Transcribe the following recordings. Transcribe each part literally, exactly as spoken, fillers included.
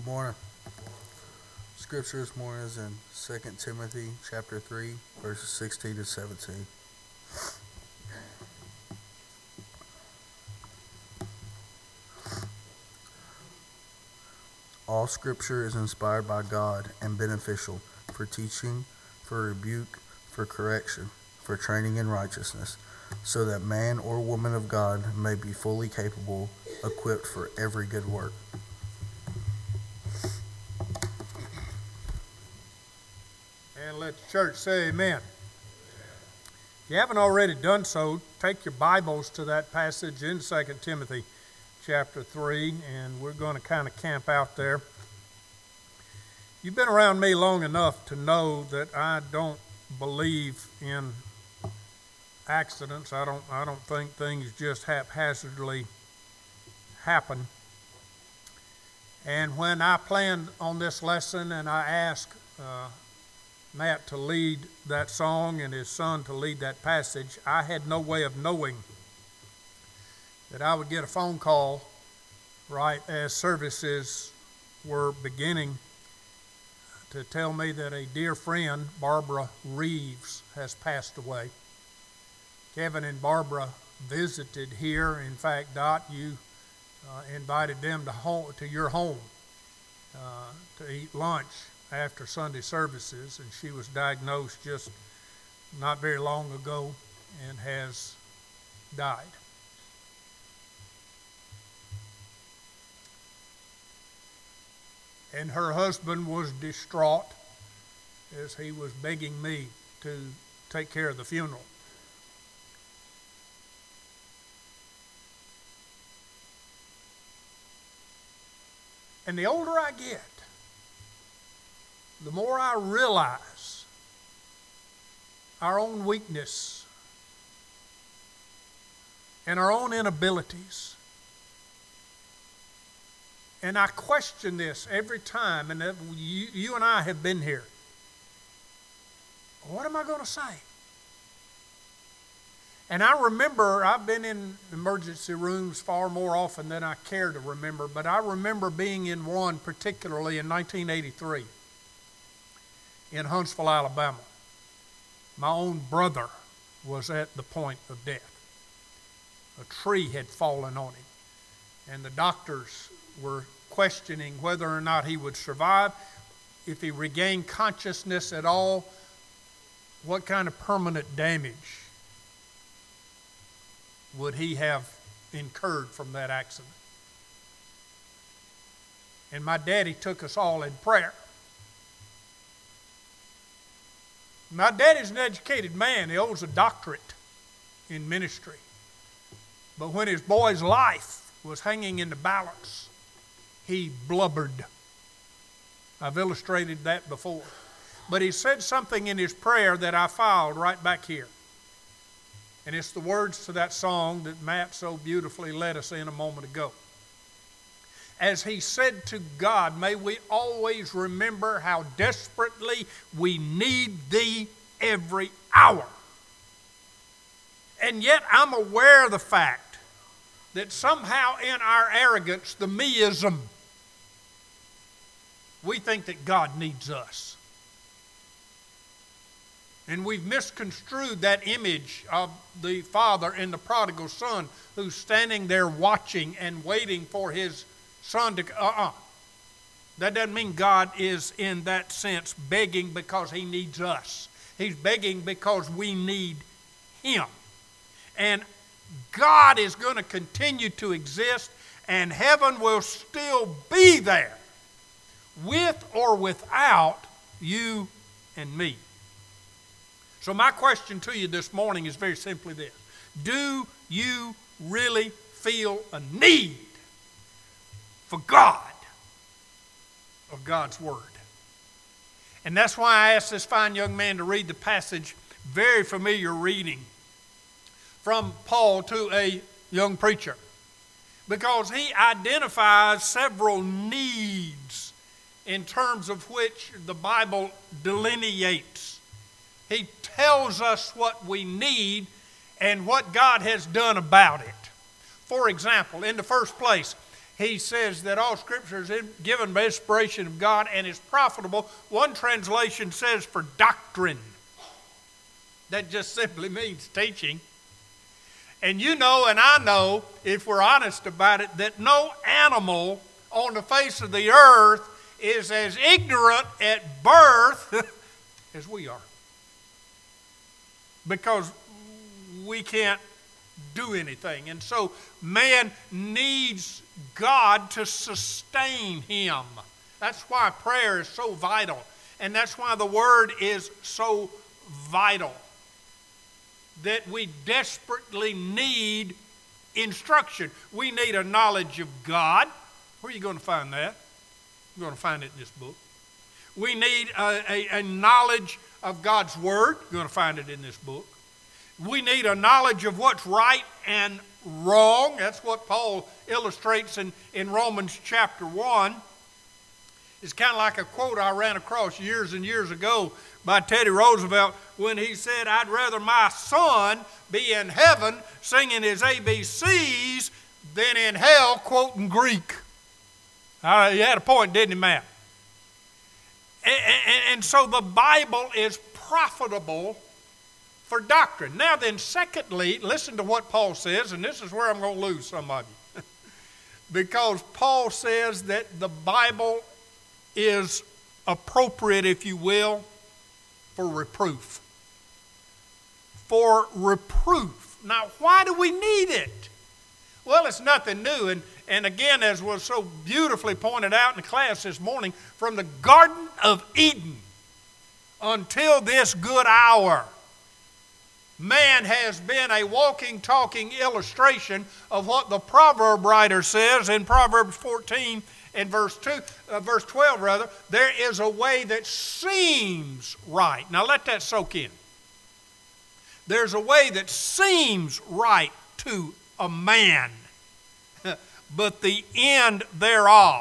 morning. Scripture this morning is in Second Timothy chapter three, verses sixteen to seventeen. All Scripture is inspired by God and beneficial for teaching, for rebuke, for correction, for training in righteousness, so that man or woman of God may be fully capable, equipped for every good work. And let the church say amen. If you haven't already done so, take your Bibles to that passage in Second Timothy chapter three, and we're going to kind of camp out there. You've been around me long enough to know that I don't believe in accidents. I don't I don't think things just haphazardly happen. And when I planned on this lesson and I asked uh, Matt to lead that song and his son to lead that passage, I had no way of knowing that I would get a phone call right as services were beginning to tell me that a dear friend, Barbara Reeves, has passed away. Kevin and Barbara visited here. In fact, Dot, you uh, invited them to home, to your home uh, to eat lunch after Sunday services, and she was diagnosed just not very long ago and has died. And her husband was distraught as he was begging me to take care of the funeral. And the older I get, the more I realize our own weakness and our own inabilities. And I question this every time, and you, you and I have been here. What am I going to say? And I remember, I've been in emergency rooms far more often than I care to remember, but I remember being in one particularly in nineteen eighty-three in Huntsville, Alabama. My own brother was at the point of death. A tree had fallen on him, and the doctors were questioning whether or not he would survive, if he regained consciousness at all, what kind of permanent damage would he have incurred from that accident. And my daddy took us all in prayer. My daddy's an educated man. He holds a doctorate in ministry. But when his boy's life was hanging in the balance, he blubbered. I've illustrated that before. But he said something in his prayer that I filed right back here. And it's the words to that song that Matt so beautifully led us in a moment ago. As he said to God, may we always remember how desperately we need thee every hour. And yet I'm aware of the fact that somehow in our arrogance, the meism, we think that God needs us. And we've misconstrued that image of the father in the prodigal son who's standing there watching and waiting for his son to... Uh-uh. That doesn't mean God is in that sense begging because he needs us. He's begging because we need him. And God is going to continue to exist, and heaven will still be there with or without you and me. So my question to you this morning is very simply this. Do you really feel a need for God, of God's Word? And that's why I asked this fine young man to read the passage, very familiar reading, from Paul to a young preacher. Because he identifies several needs in terms of which the Bible delineates. He tells us what we need and what God has done about it. For example, in the first place, he says that all Scripture is given by inspiration of God and is profitable. One translation says for doctrine. That just simply means teaching. And you know and I know, if we're honest about it, that no animal on the face of the earth is as ignorant at birth as we are. Because we can't do anything. And so man needs God to sustain him. That's why prayer is so vital. And that's why the Word is so vital. That we desperately need instruction. We need a knowledge of God. Where are you going to find that? You're going to find it in this book. We need a, a, a knowledge of God's Word. You're going to find it in this book. We need a knowledge of what's right and wrong. That's what Paul illustrates in, in Romans chapter one. It's kind of like a quote I ran across years and years ago by Teddy Roosevelt when he said, I'd rather my son be in heaven singing his A B Cs than in hell quoting Greek. Uh, he had a point, didn't he, Matt? And, and, and so the Bible is profitable for doctrine. Now then, secondly, listen to what Paul says, and this is where I'm going to lose some of you. Because Paul says that the Bible is appropriate, if you will, for reproof. For reproof. Now, why do we need it? Well, it's nothing new. And, and again, as was so beautifully pointed out in the class this morning, from the Garden of Eden until this good hour, man has been a walking, talking illustration of what the proverb writer says in Proverbs fourteen and verse two, uh, verse twelve rather. There is a way that seems right. Now let that soak in. There's a way that seems right to a man, but the end thereof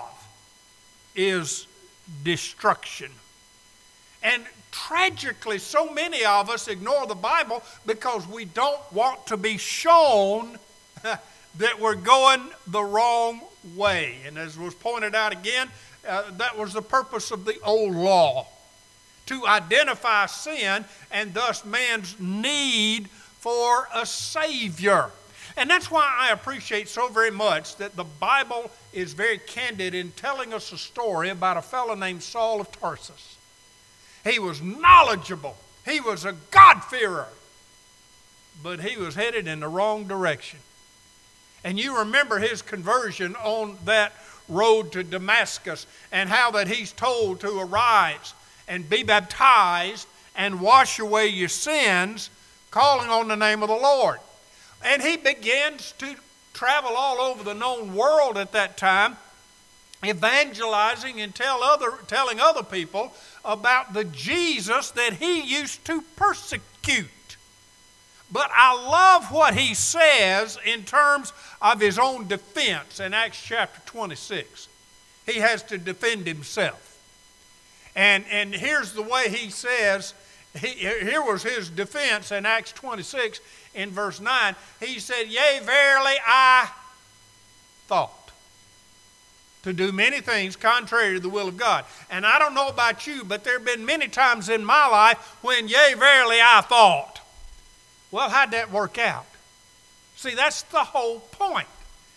is destruction. And tragically, so many of us ignore the Bible because we don't want to be shown that we're going the wrong way. And as was pointed out again, uh, that was the purpose of the old law, to identify sin and thus man's need for a Savior. And that's why I appreciate so very much that the Bible is very candid in telling us a story about a fellow named Saul of Tarsus. He was knowledgeable. He was a God-fearer. But he was headed in the wrong direction. And you remember his conversion on that road to Damascus and how that he's told to arise and be baptized and wash away your sins, calling on the name of the Lord. And he begins to travel all over the known world at that time, evangelizing and tell other, telling other people about the Jesus that he used to persecute. But I love what he says in terms of his own defense in Acts chapter twenty-six. He has to defend himself. And, and here's the way he says, he, here was his defense in Acts twenty-six in verse nine. He said, yea, verily I thought to do many things contrary to the will of God. And I don't know about you, but there have been many times in my life when, yea, verily, I thought. Well, how'd that work out? See, that's the whole point.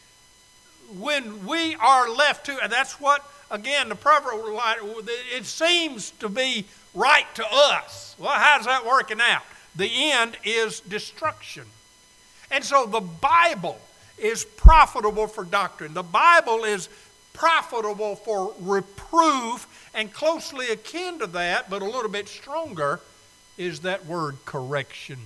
When we are left to, and that's what, again, the proverb, it seems to be right to us. Well, how's that working out? The end is destruction. And so the Bible is profitable for doctrine. The Bible is profitable for reproof, and closely akin to that, but a little bit stronger, is that word correction.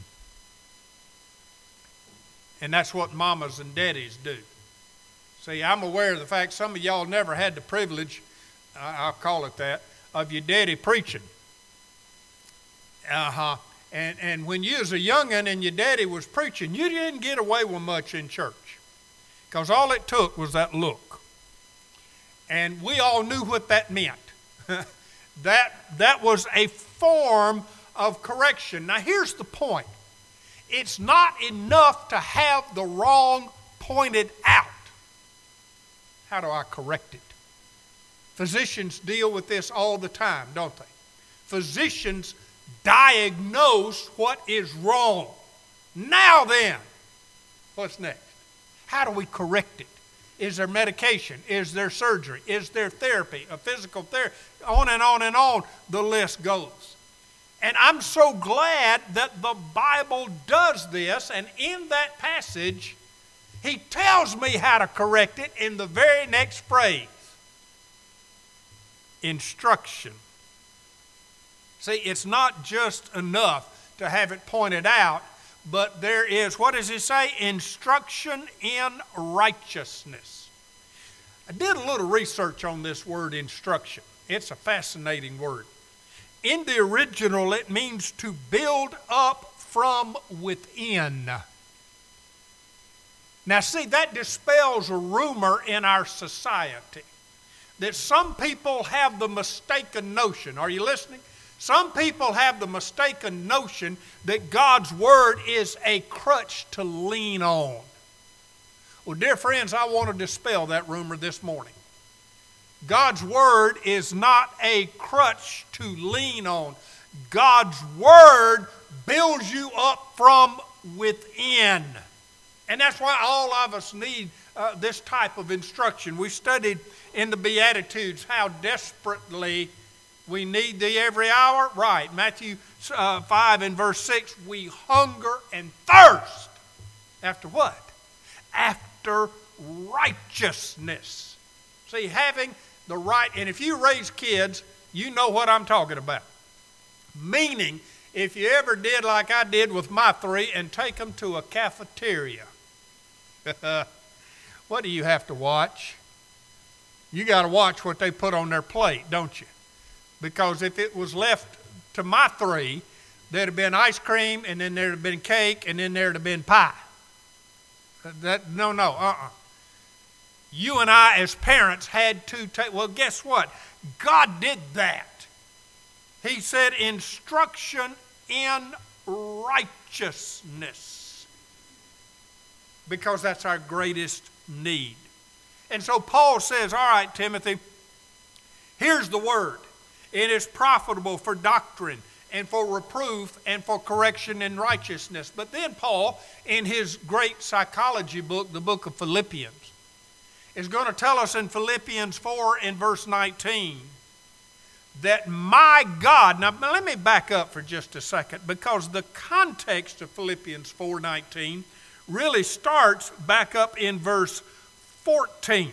And that's what mamas and daddies do. See, I'm aware of the fact some of y'all never had the privilege, I'll call it that, of your daddy preaching. Uh-huh. And, and when you was a young'un and your daddy was preaching, you didn't get away with much in church. Because all it took was that look. And we all knew what that meant. that, that was a form of correction. Now here's the point. It's not enough to have the wrong pointed out. How do I correct it? Physicians deal with this all the time, don't they? Physicians diagnose what is wrong. Now then, what's next? How do we correct it? Is there medication? Is there surgery? Is there therapy? A physical therapy? On and on and on the list goes. And I'm so glad that the Bible does this, and in that passage, he tells me how to correct it in the very next phrase. Instruction. See, it's not just enough to have it pointed out, but there is, what does it say? Instruction in righteousness. I did a little research on this word instruction. It's a fascinating word. In the original, it means to build up from within. Now see, that dispels a rumor in our society that some people have the mistaken notion. Are you listening? Some people have the mistaken notion that God's Word is a crutch to lean on. Well, dear friends, I want to dispel that rumor this morning. God's Word is not a crutch to lean on. God's Word builds you up from within. And that's why all of us need uh, this type of instruction. We studied in the Beatitudes how desperately we need thee every hour. Right, Matthew uh, five and verse six, we hunger and thirst. After what? After righteousness. See, having the right, and if you raise kids, you know what I'm talking about. Meaning, if you ever did like I did with my three and take them to a cafeteria, what do you have to watch? You got to watch what they put on their plate, don't you? Because if it was left to my three, there'd have been ice cream, and then there'd have been cake, and then there'd have been pie. That no, no, uh-uh. You and I as parents had to take, well, guess what? God did that. He said instruction in righteousness. Because that's our greatest need. And so Paul says, all right, Timothy, here's the word. It is profitable for doctrine and for reproof and for correction in righteousness. But then Paul, in his great psychology book, the book of Philippians, is going to tell us in Philippians four and verse nineteen that my God, now let me back up for just a second, because the context of Philippians four nineteen really starts back up in verse fourteen.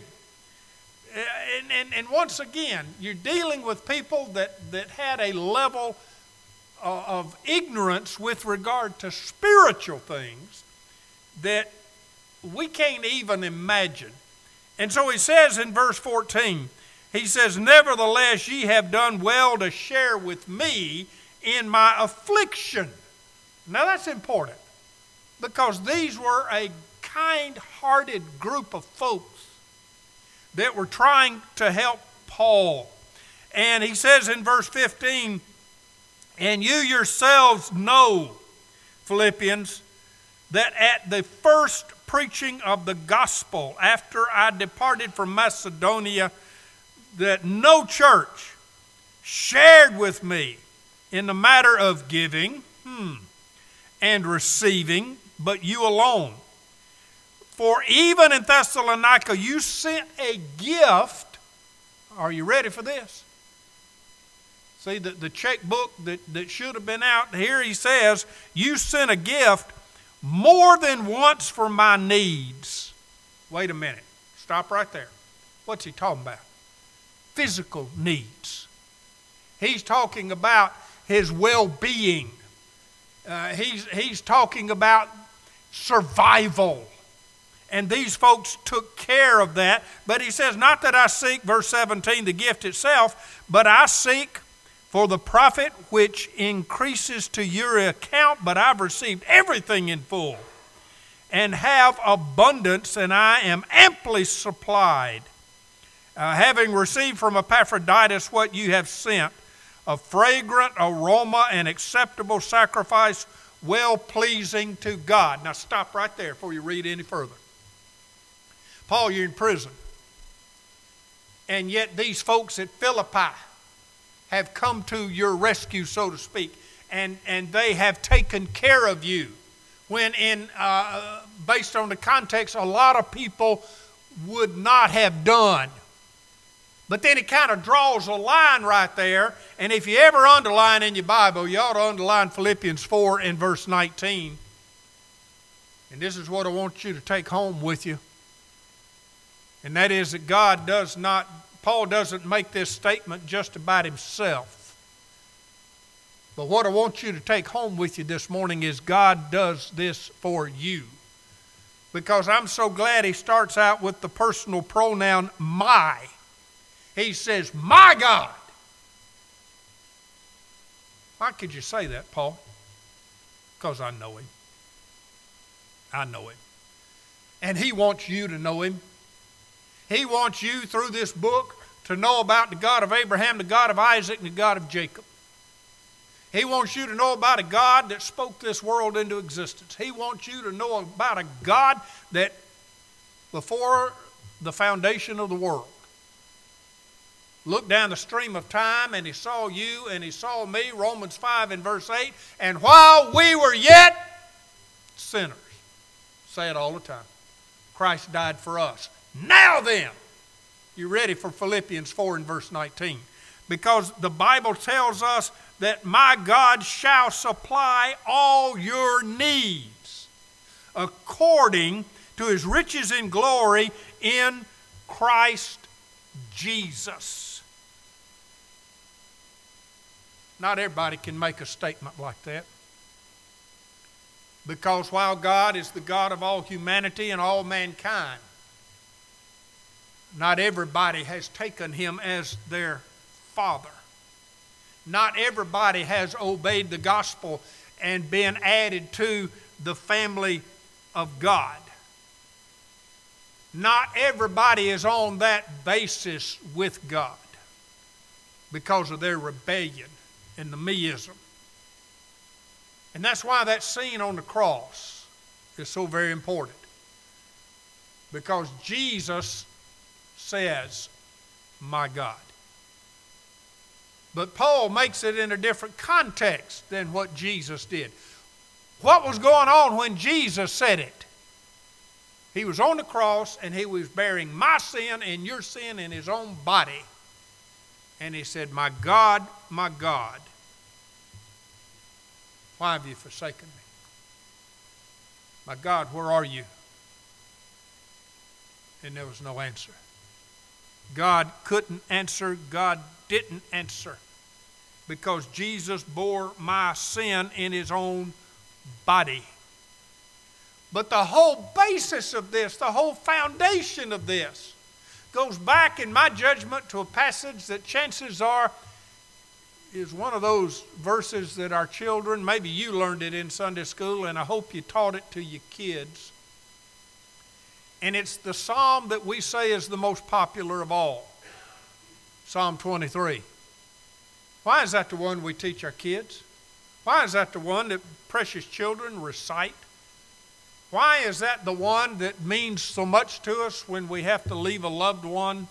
And, and, and once again, you're dealing with people that, that had a level of, of ignorance with regard to spiritual things that we can't even imagine. And so he says in verse fourteen, he says, nevertheless, ye have done well to share with me in my affliction. Now that's important, because these were a kind-hearted group of folks that were trying to help Paul. And he says in verse fifteen, and you yourselves know, Philippians, that at the first preaching of the gospel after I departed from Macedonia, that no church shared with me in the matter of giving hmm, and receiving, but you alone. For even in Thessalonica you sent a gift. Are you ready for this? See, the, the checkbook that, that should have been out, here he says, you sent a gift more than once for my needs. Wait a minute. Stop right there. What's he talking about? Physical needs. He's talking about his well-being. Uh, he's, he's talking about survival. And these folks took care of that. But he says, not that I seek, verse seventeen, the gift itself, but I seek for the profit which increases to your account, but I've received everything in full and have abundance, and I am amply supplied, uh, having received from Epaphroditus what you have sent, a fragrant aroma and acceptable sacrifice, well-pleasing to God. Now stop right there before you read any further. Paul, you're in prison. And yet these folks at Philippi have come to your rescue, so to speak, and, and they have taken care of you. When in, uh, based on the context, a lot of people would not have done. But then it kind of draws a line right there. And if you ever underline in your Bible, you ought to underline Philippians four and verse nineteen. And this is what I want you to take home with you. And that is that God does not, Paul doesn't make this statement just about himself. But what I want you to take home with you this morning is God does this for you. Because I'm so glad he starts out with the personal pronoun my. He says, my God. Why could you say that, Paul? Because I know him. I know him. And he wants you to know him. He wants you through this book to know about the God of Abraham, the God of Isaac, and the God of Jacob. He wants you to know about a God that spoke this world into existence. He wants you to know about a God that before the foundation of the world looked down the stream of time and he saw you and he saw me, Romans five and verse eight, and while we were yet sinners, say it all the time, Christ died for us. Now then, you ready for Philippians four and verse nineteen? Because the Bible tells us that my God shall supply all your needs according to his riches in glory in Christ Jesus. Not everybody can make a statement like that. Because while God is the God of all humanity and all mankind, not everybody has taken him as their Father. Not everybody has obeyed the gospel and been added to the family of God. Not everybody is on that basis with God because of their rebellion and the meism. And that's why that scene on the cross is so very important. Because Jesus says, my God. But Paul makes it in a different context than what Jesus did. What was going on when Jesus said it? He was on the cross and he was bearing my sin and your sin in his own body. And he said, my God, my God, why have you forsaken me? My God, where are you? And there was no answer. God couldn't answer. God didn't answer. Because Jesus bore my sin in his own body. But the whole basis of this, the whole foundation of this, goes back, in my judgment, to a passage that chances are is one of those verses that our children, maybe you learned it in Sunday school, and I hope you taught it to your kids. And it's the psalm that we say is the most popular of all. Psalm twenty-three. Why is that the one we teach our kids? Why is that the one that precious children recite? Why is that the one that means so much to us when we have to leave a loved one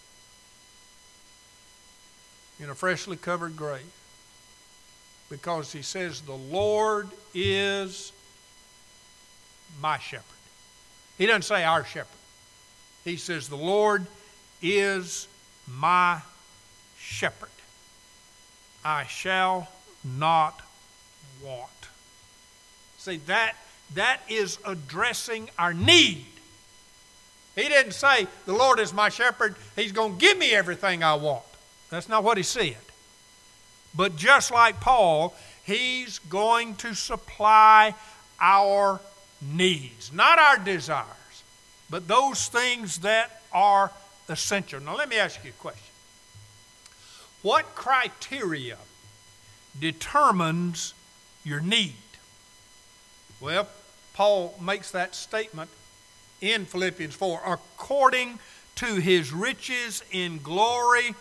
in a freshly covered grave? Because he says, the Lord is my shepherd. He doesn't say our shepherd. He says, the Lord is my shepherd. I shall not want. See, that, that is addressing our need. He didn't say, the Lord is my shepherd, he's going to give me everything I want. That's not what he said. But just like Paul, he's going to supply our needs, not our desires, but those things that are essential. Now let me ask you a question. What criteria determines your need? Well, Paul makes that statement in Philippians four, according to his riches in glory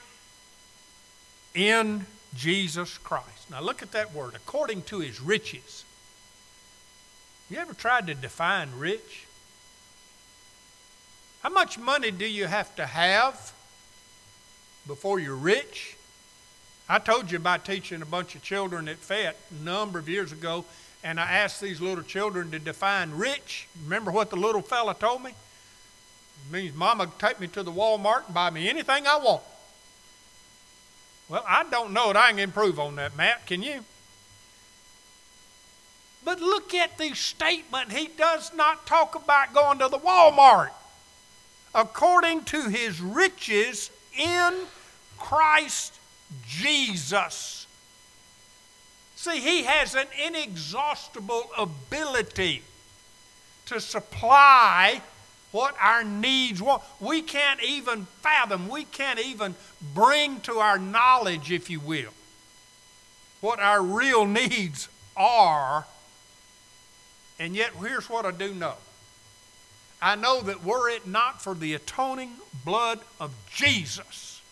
in Jesus Christ. Now look at that word, according to his riches. You ever tried to define rich? How much money do you have to have before you're rich. I told you about teaching a bunch of children at F E T a number of years ago, and I asked these little children to define rich. Remember what the little fella told me? It means Mama take me to the Walmart and buy me anything I want. Well, I don't know it. I can improve on that, Matt. Can you? But look at the statement. He does not talk about going to the Walmart. According to his riches in Christ Jesus. See, he has an inexhaustible ability to supply what our needs want. We can't even fathom, we can't even bring to our knowledge, if you will, what our real needs are. And yet, here's what I do know. I know that were it not for the atoning blood of Jesus,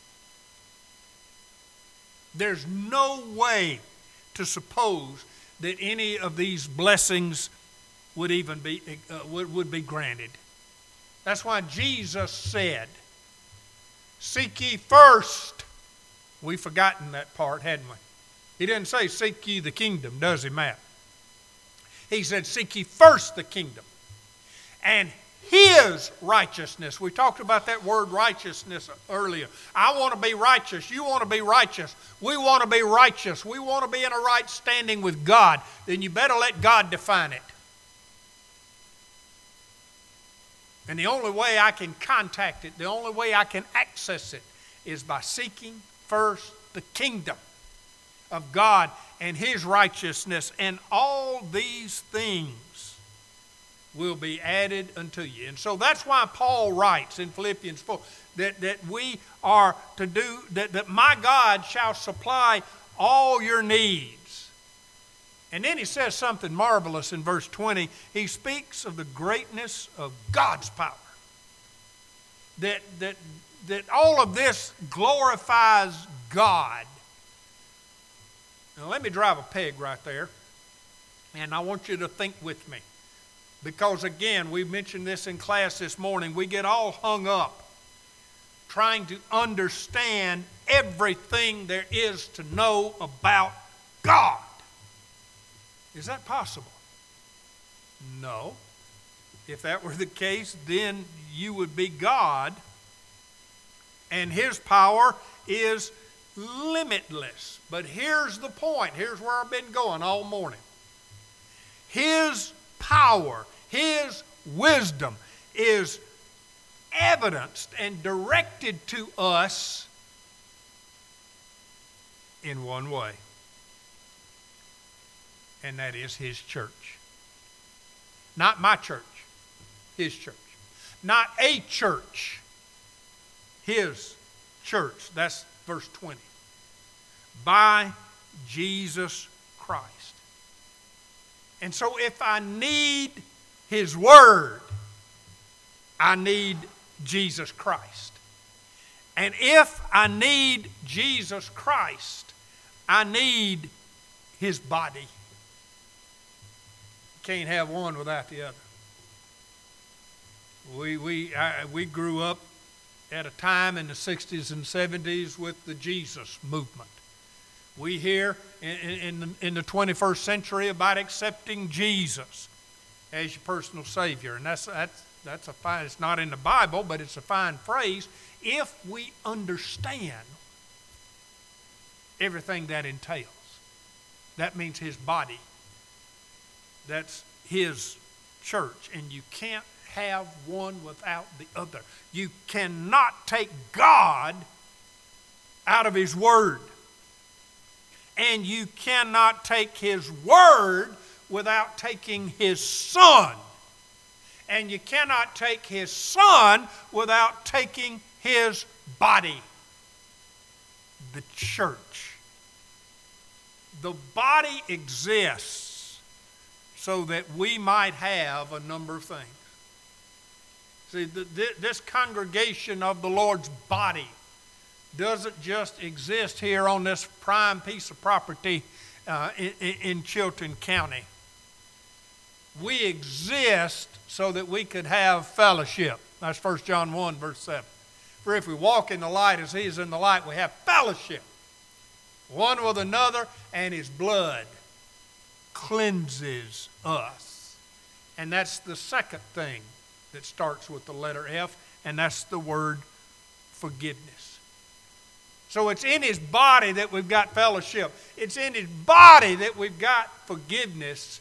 there's no way to suppose that any of these blessings would even be uh, would, would be granted. That's why Jesus said, seek ye first. We've forgotten that part, hadn't we? He didn't say seek ye the kingdom, does he, Matt? He said seek ye first the kingdom and his righteousness. We talked about that word righteousness earlier. I want to be righteous. You want to be righteous. We want to be righteous. We want to be in a right standing with God. Then you better let God define it. And the only way I can contact it, the only way I can access it, is by seeking first the kingdom of God and his righteousness, and all these things will be added unto you. And so that's why Paul writes in Philippians four that, that we are to do, that, that my God shall supply all your needs. And then he says something marvelous in verse twenty. He speaks of the greatness of God's power. That, that, that all of this glorifies God. Now let me drive a peg right there. And I want you to think with me. Because again, we mentioned this in class this morning. We get all hung up trying to understand everything there is to know about God. Is that possible? No. If that were the case, then you would be God, and his power is limitless. But here's the point. Here's where I've been going all morning. His power, his wisdom is evidenced and directed to us in one way. And that is his church. Not my church, his church. Not a church, his church. That's verse twenty. By Jesus Christ. And so if I need his word, I need Jesus Christ. And if I need Jesus Christ, I need his body. Can't have one without the other. We we I, we grew up at a time in the sixties and seventies with the Jesus movement. We hear in, in, the, in the twenty-first century about accepting Jesus as your personal Savior, and that's that's that's a fine. It's not in the Bible, but it's a fine phrase if we understand everything that entails. That means his body. That's his church, and you can't have one without the other. You cannot take God out of his word, and you cannot take his word without taking his son, and you cannot take his son without taking his body, the church. The body exists so that we might have a number of things. See, the, the, this congregation of the Lord's body doesn't just exist here on this prime piece of property uh, in, in Chilton County. We exist so that we could have fellowship. That's First John one, verse seven. For if we walk in the light as he is in the light, we have fellowship one with another, and his blood cleanses us. And that's the second thing that starts with the letter F, and that's the word forgiveness. So it's in his body that we've got fellowship. It's in his body that we've got forgiveness.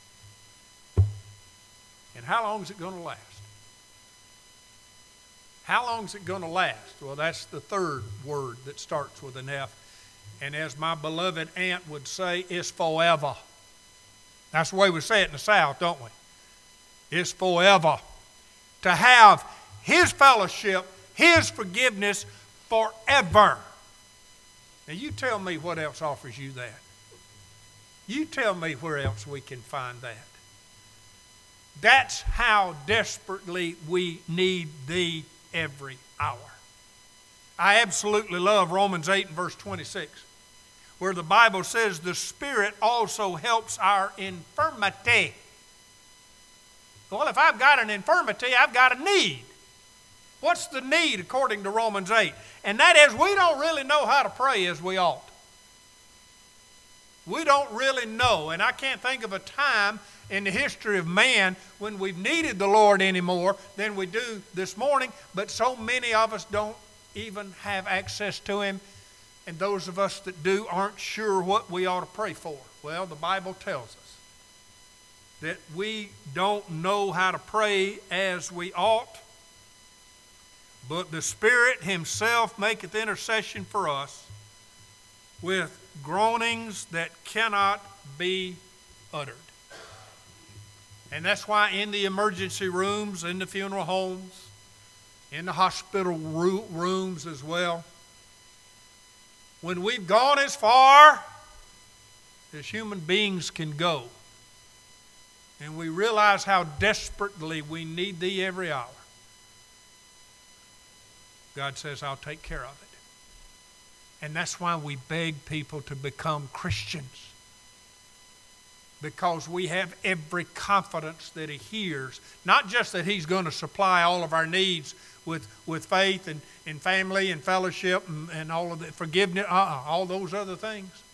And how long is it going to last? How long is it going to last? Well, that's the third word that starts with an F. And as my beloved aunt would say, it's forever. That's the way we say it in the South, don't we? It's forever. To have his fellowship, his forgiveness forever. Now you tell me what else offers you that. You tell me where else we can find that. That's how desperately we need thee every hour. I absolutely love Romans eight and verse twenty-six, where the Bible says the Spirit also helps our infirmity. Well, if I've got an infirmity, I've got a need. What's the need according to Romans eight? And that is, we don't really know how to pray as we ought. We don't really know, and I can't think of a time in the history of man when we've needed the Lord any more than we do this morning, but so many of us don't even have access to him, and those of us that do aren't sure what we ought to pray for. Well, the Bible tells us that we don't know how to pray as we ought, but the Spirit himself maketh intercession for us with groanings that cannot be uttered. And that's why in the emergency rooms, in the funeral homes, in the hospital rooms as well, when we've gone as far as human beings can go, and we realize how desperately we need thee every hour, God says, I'll take care of it. And that's why we beg people to become Christians. Because we have every confidence that he hears. Not just that he's going to supply all of our needs with, with faith and, and family and fellowship and, and all of the forgiveness, uh-uh, all those other things.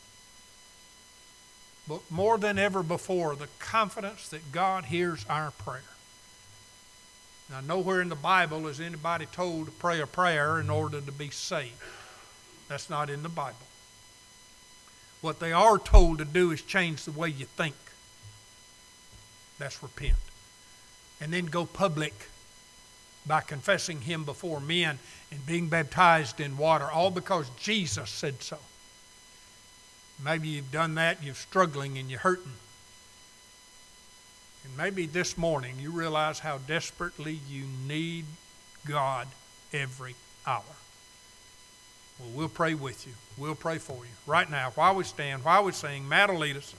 But more than ever before, the confidence that God hears our prayer. Now, nowhere in the Bible is anybody told to pray a prayer in order to be saved. That's not in the Bible. What they are told to do is change the way you think. That's repent. And then go public by confessing him before men and being baptized in water, all because Jesus said so. Maybe you've done that, you're struggling and you're hurting. And maybe this morning you realize how desperately you need God every hour. Well, we'll pray with you. We'll pray for you. Right now, while we stand, while we sing, Matt will lead us.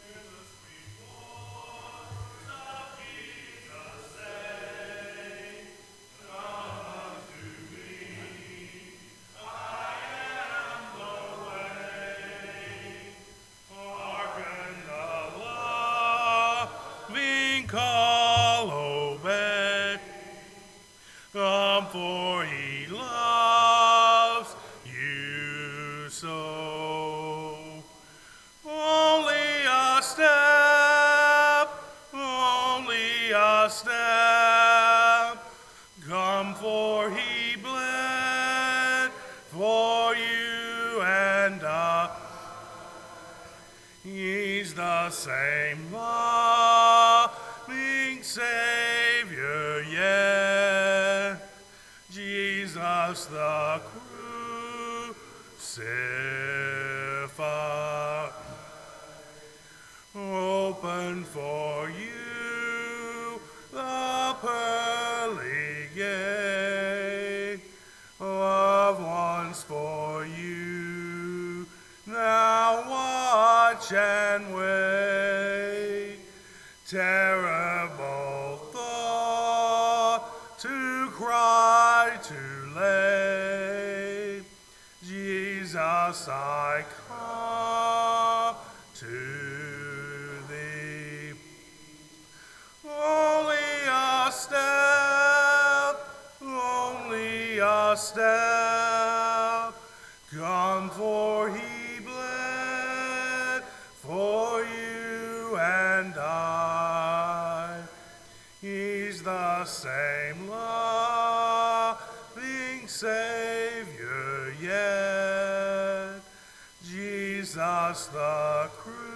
Call, obey, come for he loves you so. Only a step, only a step, come for he bled for you and I. He's the same loving Savior, yeah, Jesus the crucified. Open for you the pearly gate, love once for you, now watch and wait. Terrible thought to cry too late. Jesus, I come to thee. Only a step, only a step. Come, for he bled for you and I. He's the same loving Savior yet, Jesus the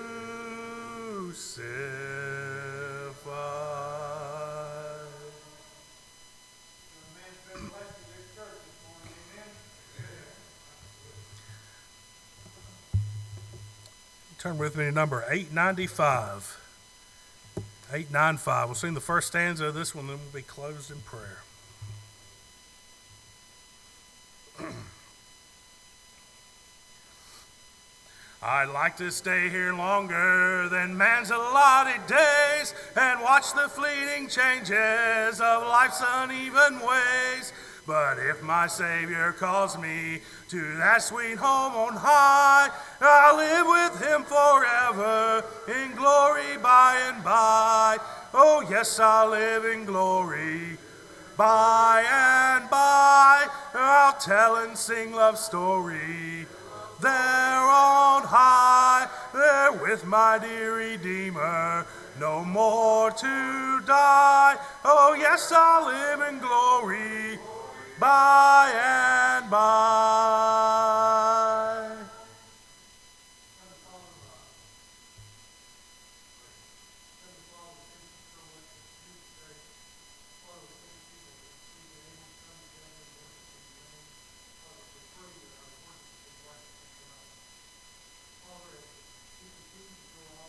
crucified. Turn with me to number eight ninety-five. eight ninety-five. We'll sing the first stanza of this one, then we'll be closed in prayer. I'd like to stay here longer than man's allotted days and watch the fleeting changes of life's uneven ways. But if my Savior calls me to that sweet home on high, I'll live with him forever in glory by and by. Oh yes, I'll live in glory by and by. I'll tell and sing love's story there on high, there with my dear Redeemer, no more to die. Oh yes, I'll live in glory by and by.